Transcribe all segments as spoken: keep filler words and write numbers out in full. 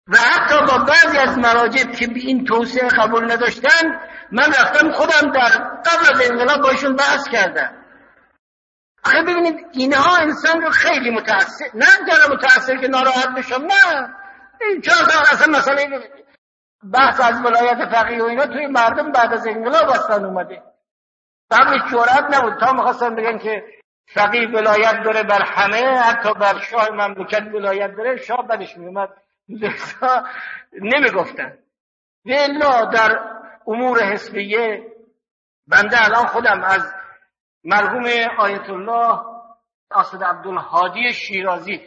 و حتی با بعضی از مراجع که به این توسعه قبول نداشتن، من رفتم خودم در قبل از انقلاب باشون بحث کردم. آخه ببینید اینها انسان رو خیلی متاثر، نه جانا متاثر که ناراحت بشم، نه این چرا اصلا مسئله بحث از ولایت فقیه و اینا توی مردم بعد از انقلاب اصلا اومده. قبلش جرأت نبود، تا میخواستن بگن که فقیه ولایت داره بر همه، حتی بر شاه مملکت ولایت داره، شاه بدش میومد لذا نمیگفتن. والا در امور حزبیه بنده الان خودم از مرحوم آیت الله اسد عبدالهادی شیرازی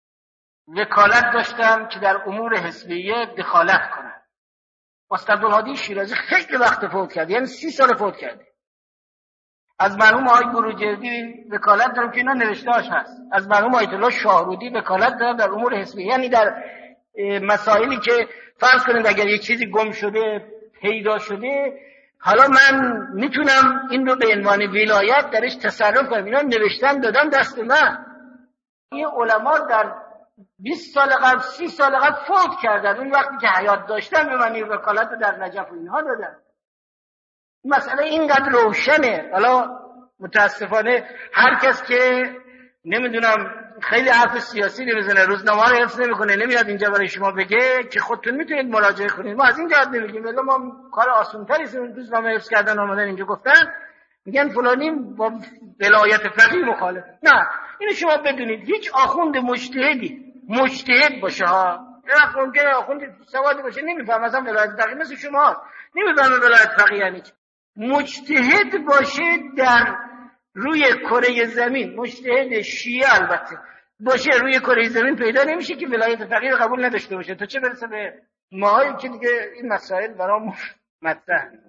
وکالت داشتم که در امور حزبیه دخالت کنم. اسد عبدالهادی شیرازی خیلی وقت فوت کرد، یعنی سی سال فوت کرده. از مرحوم آقای بروجردی وکالت دارم که اینا نوشته‌اش هست. از مرحوم آیت الله شاهرودی وکالت دارم در امور حزبیه، یعنی در مسائلی که فرض کنید اگر یک چیزی گم شده پیدا شده، حالا من میتونم این رو به عنوان ولایت درش تصرف کنم. اینا نوشتن دادن دست من. این علما در بیست سال قبل سی سال قبل فوت کردن، اون وقتی که حیات داشتن به من این وکالت در نجف و اینها دادن. مسئله اینقدر روشنه. حالا متاسفانه هر کس که نمیدونم خیلی حرف سیاسی نمیزنه، روزنامه رو حفظ نمیکنه، نمیاد اینجا برای شما بگه که خودتون میتونید مراجعه کنید. ما از این جهت نمیگیم، ولی ما کار آسان‌تری است. روزنامه حفظ کردن اومدن اینجا گفتن میگن فلانی با ولایت فقیه مخالف. نه، اینو شما بدونید هیچ آخوند مجتهدی مجتهد باشه ها، نه ممکنه آخوند سوادی باشه نمیفهم مثلا ولایت فقیه مثل شما نمیفهمه ولایت فقیه یعنی چی. مجتهد باشه در روی کره زمین، مجتهد شیعه البته باشه روی کره زمین، پیدا نمیشه که ولایت فقیه قبول نداشته باشه، تا چه برسه به ماهایی که دیگه این مسائل برام مطرح